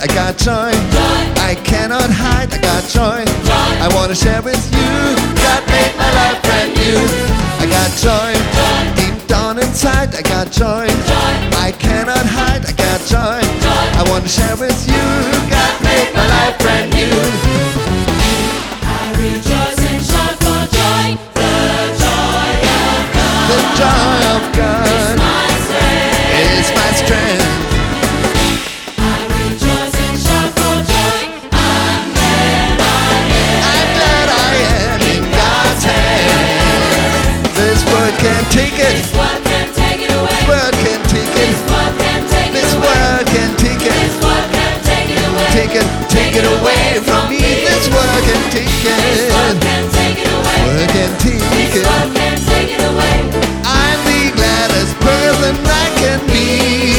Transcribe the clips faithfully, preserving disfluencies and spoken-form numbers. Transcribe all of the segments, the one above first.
I got joy. I cannot hide, I got joy. I wanna share with you. God made my life brand new. I got joy. Deep down inside, I got joy. I cannot hide, I got joy. I wanna share with you. God made my life brand new. I rejoice and shout for joy. The joy of God. The joy of God is my strength. is my strength. I rejoice and shout for joy. I'm glad I am. I'm glad I am in God's hand. This word can't take it. This word can take it away. This word can't take it. This word can take This it away. word can't take it. This word can take it away. Take it, take it away from me. This word can take This word it. can take it away. Word can take This it. word can take it away. I'm the gladdest person I can be.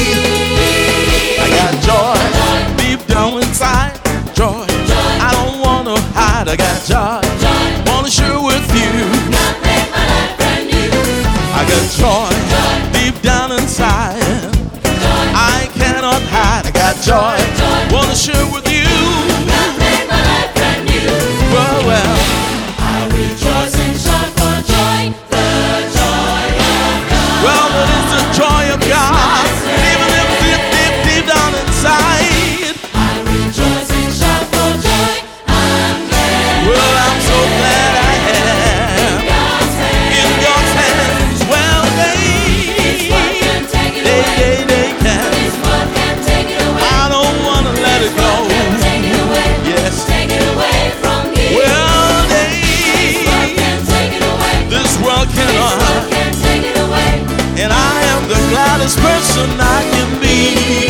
I got joy deep down inside. Joy. I don't wanna hide. I got joy. Wanna share with you. God made my life brand new. I got joy deep down inside. I cannot hide. I got joy. Wanna share with you. God made my life brand new. Well, well. I rejoice and shout for joy. The joy of God. Well, it is the joy of God, even if deep, deep, deep down inside. I rejoice and shout for joy. I'm glad. Well, I'm so glad I am God's hand. in God's hands. Well, This word they, can take it they, away. they, they can. This word can take it away. I don't wanna let it go. Take it away. Yes. Take it away from me. Well, This word they, can take it away. this world This word cannot, can take it away. and I am the gladdest person I can be.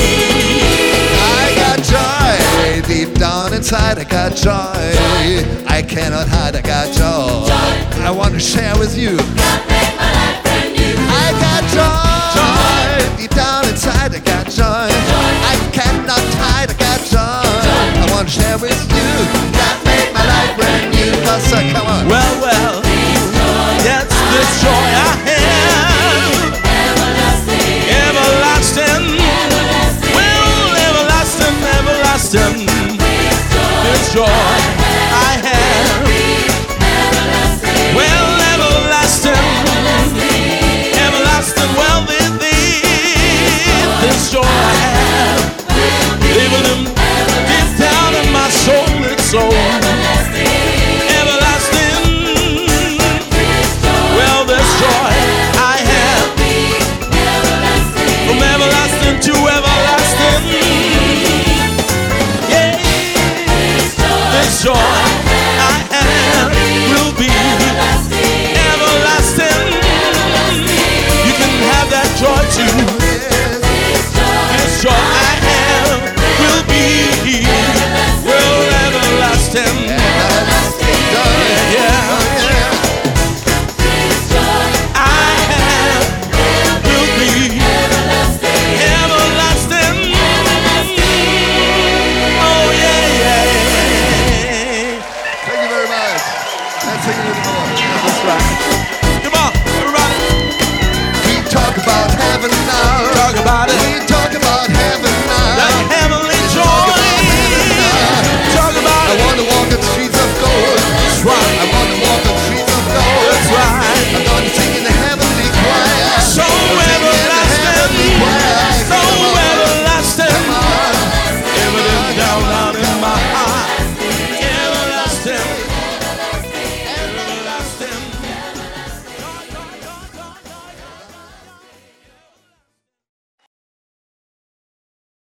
I got joy deep down inside. I got joy. I cannot hide. I got joy. I want to share with you. God made my life brand new. I got joy deep down inside. I got joy. I cannot hide. I got joy. I want to share with you. God made my life brand new. Pastor, come on. Well, well. Yes, this joy I have. Everlasting. Everlasting. Everlasting. Well, everlasting, everlasting. This joy I have. Everlasting. Well, everlasting. Everlasting. Well, this, this joy I have. Even in, deep down in my soul, it's so everlasting. Well, this joy I have. From everlasting to everlasting. Yeah, this joy